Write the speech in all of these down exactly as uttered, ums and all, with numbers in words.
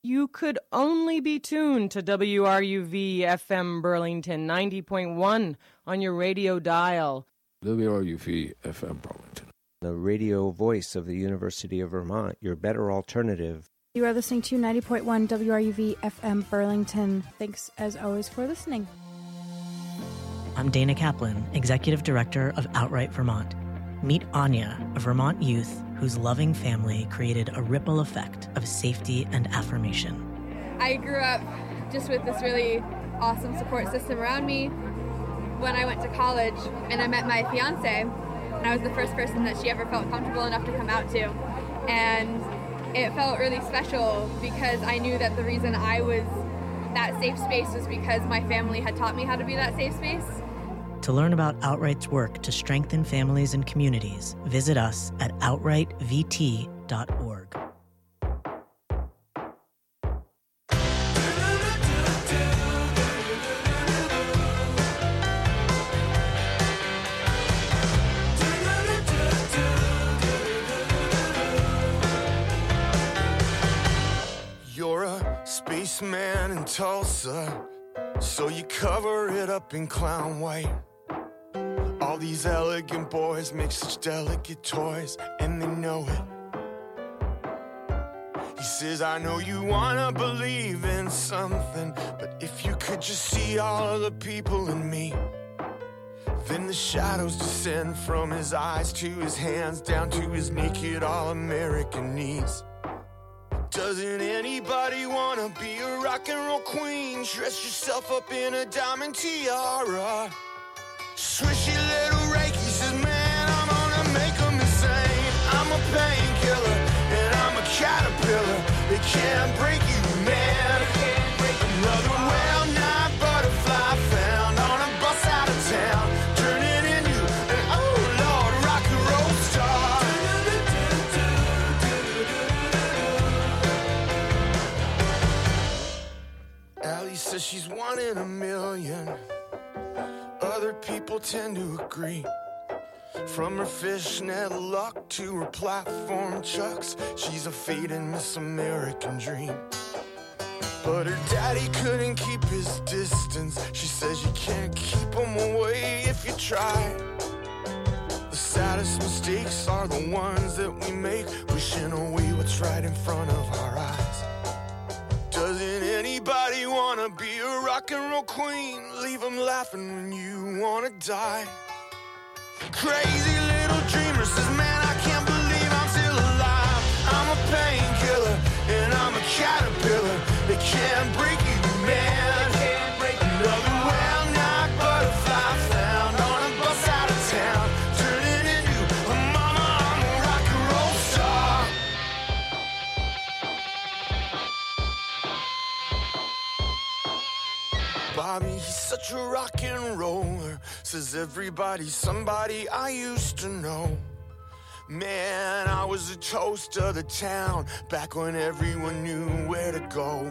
You could only be tuned to W R U V F M Burlington ninety point one on your radio dial. W R U V F M Burlington, the radio voice of the University of Vermont, your better alternative. You are listening to ninety point one W R U V F M Burlington. Thanks, as always, for listening. I'm Dana Kaplan, Executive Director of Outright Vermont. Meet Anya, a Vermont youth whose loving family created a ripple effect of safety and affirmation. I grew up just with this really awesome support system around me. When I went to college and I met my fiance, and I was the first person that she ever felt comfortable enough to come out to. And it felt really special because I knew that the reason I was that safe space was because my family had taught me how to be that safe space. To learn about Outright's work to strengthen families and communities, visit us at outright v t dot org. You're a spaceman in Tulsa, so you cover it up in clown white. All these elegant boys make such delicate toys, and they know it. He says, I know you wanna believe in something, but if you could just see all of the people in me. Then the shadows descend from his eyes to his hands, down to his naked all-American knees. Doesn't anybody wanna be a rock and roll queen? Dress yourself up in a diamond tiara. Swishy little Reiki says, man, I'm gonna make them insane. I'm a painkiller, and I'm a caterpillar. They can't break you, man. Another well-known butterfly found on a bus out of town, turning into an oh Lord rock and roll star. Allie says she's one in a million. Other people tend to agree. From her fishnet luck to her platform chucks, she's a fading Miss American dream. But her daddy couldn't keep his distance. She says you can't keep him away if you try. The saddest mistakes are the ones that we make, wishing away what's right in front of our eyes. Doesn't anybody wanna be a rock and roll queen? Leave them laughing when you wanna die. Crazy little dreamer says, man, I can't believe I'm still alive. I'm a painkiller, and I'm a caterpillar. They can't break you, man. Another well-known butterfly found on a bus out of town, turning into a mama, I'm a rock and roll star. Bobby, he's such a rock and roller. Says everybody's somebody I used to know. Man, I was a toast of the town back when everyone knew where to go.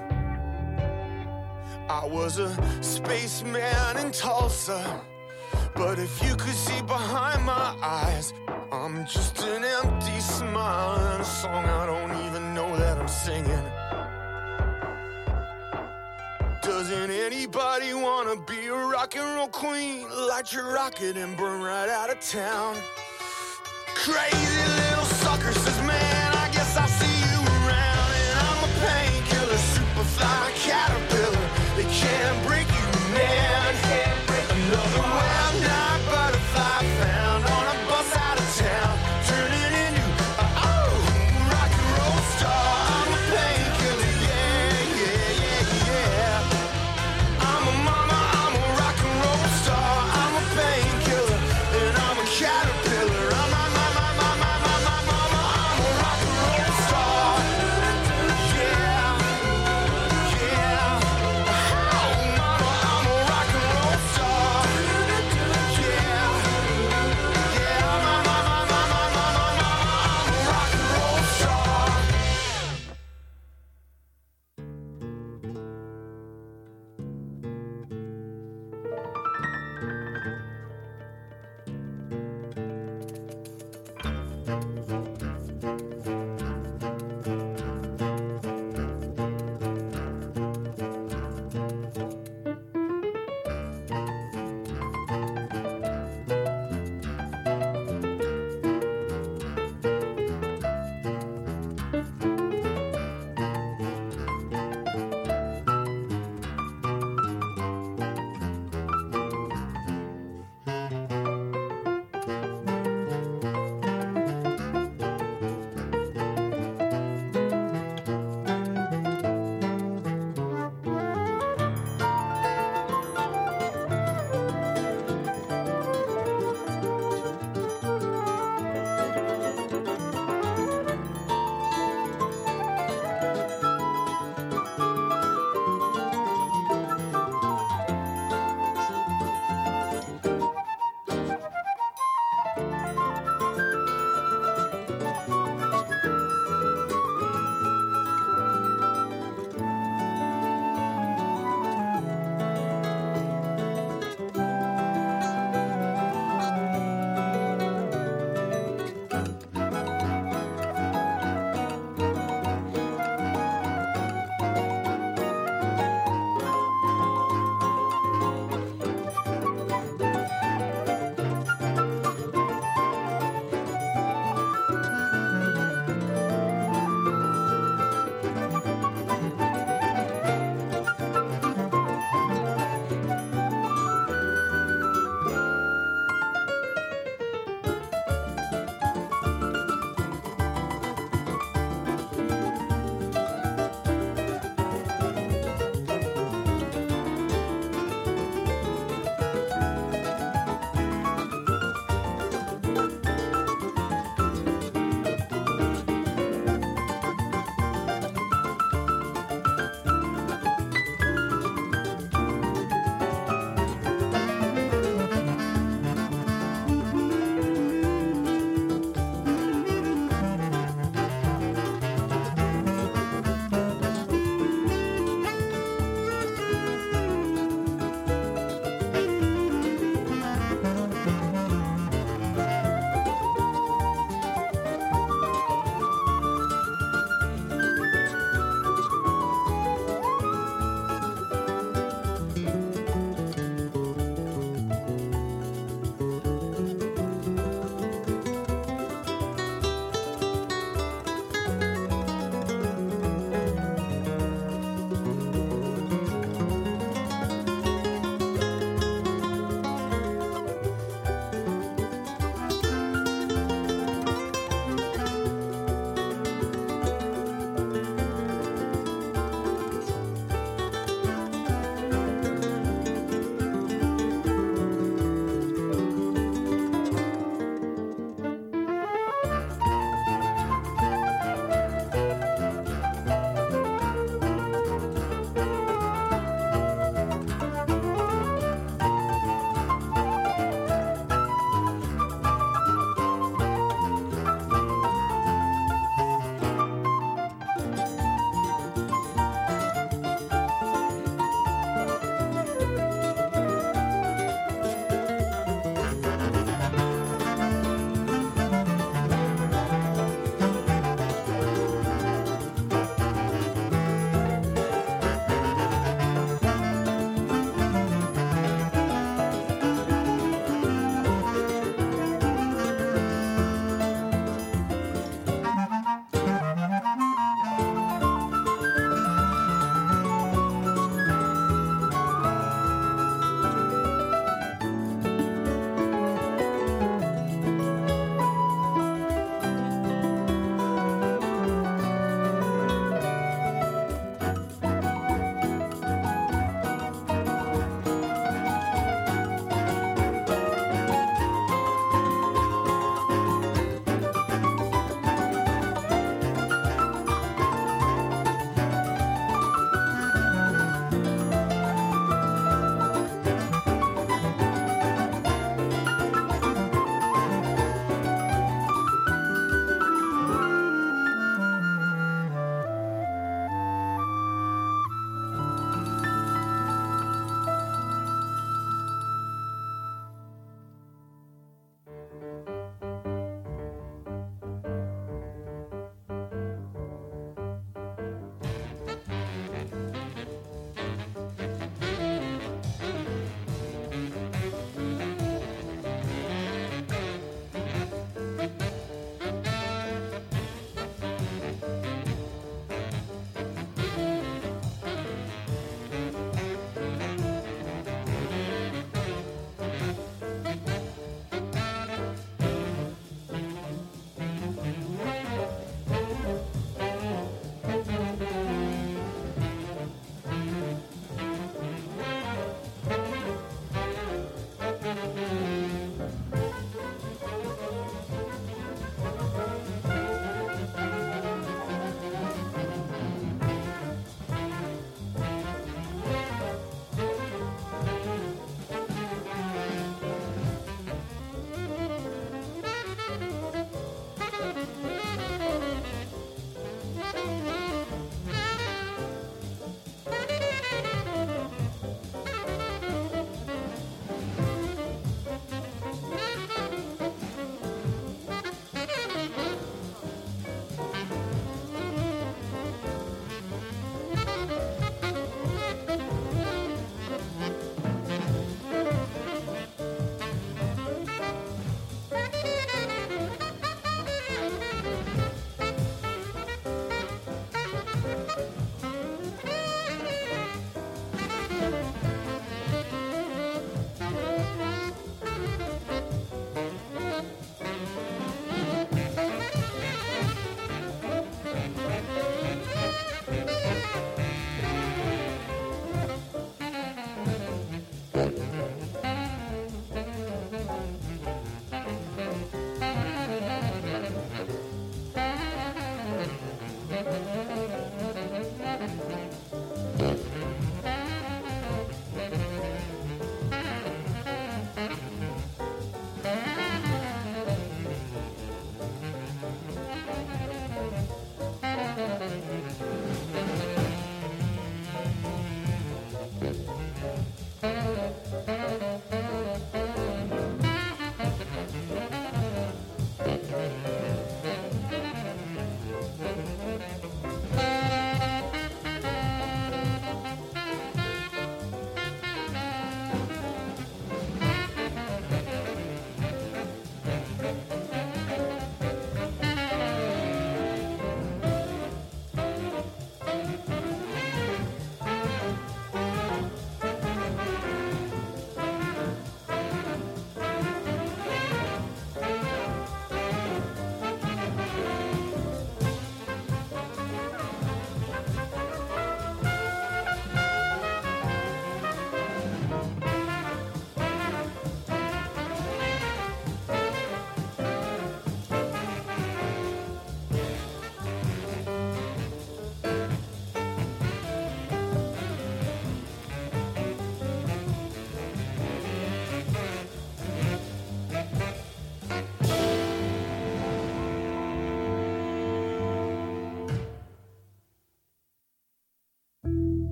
I was a spaceman in Tulsa, but if you could see behind my eyes, I'm just an empty smile and a song I don't even know that I'm singing. Doesn't anybody wanna be a rock and roll queen? Light your rocket and burn right out of town. Crazy little